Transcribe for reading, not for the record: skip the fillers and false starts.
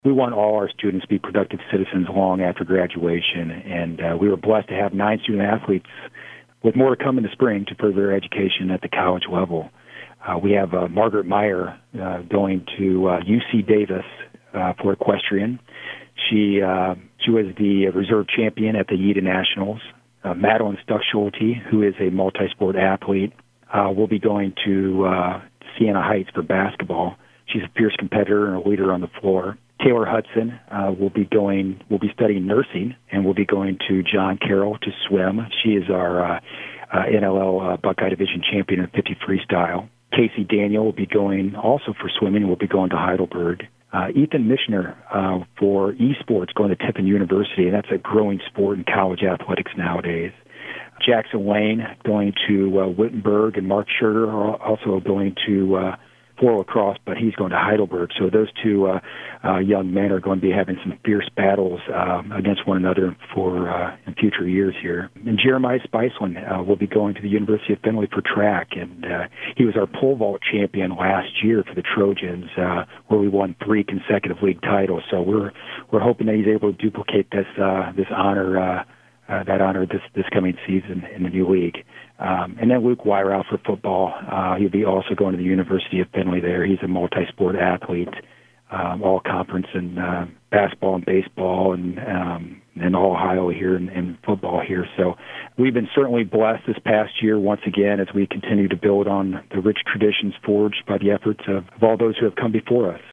We want all our students to be productive citizens long after graduation, and we were blessed to have 9 student athletes with more to come in the spring to further their education at the college level. We have Margaret Meyer going to UC Davis for equestrian. She was the reserve champion at the YIDA Nationals. Madeline Stuck-Schulte, who is a multi-sport athlete, will be going to Siena Heights for basketball. She's a fierce competitor and a leader on the floor. Taylor Hudson will be studying nursing and will be going to John Carroll to swim. She is our NLL Buckeye Division champion in 50 freestyle. Casey Daniel will be going also for swimming and will be going to Heidelberg. Ethan Michener for esports going to Tiffin University, and that's a growing sport in college athletics nowadays. Jackson Lane going to Wittenberg, and Mark Schurter are also going to for lacrosse, but he's going to Heidelberg. So those two young men are going to be having some fierce battles against one another for in future years here. And Jeremiah Spiceland will be going to the University of Findlay for track, and he was our pole vault champion last year for the Trojans, where we won 3 consecutive league titles. So we're hoping that he's able to duplicate this honor. That honor this coming season in the new league. And then Luke Weirow for football. He'll be also going to the University of Findlay there. He's a multi-sport athlete, all conference in basketball and baseball and all Ohio here and football here. So we've been certainly blessed this past year once again as we continue to build on the rich traditions forged by the efforts of all those who have come before us.